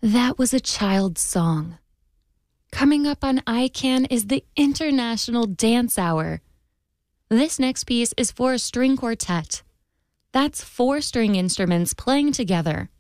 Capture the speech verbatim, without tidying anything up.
That was a child's song. Coming up on I CAN is the International Dance Hour. This next piece is for a string quartet. That's four string instruments playing together.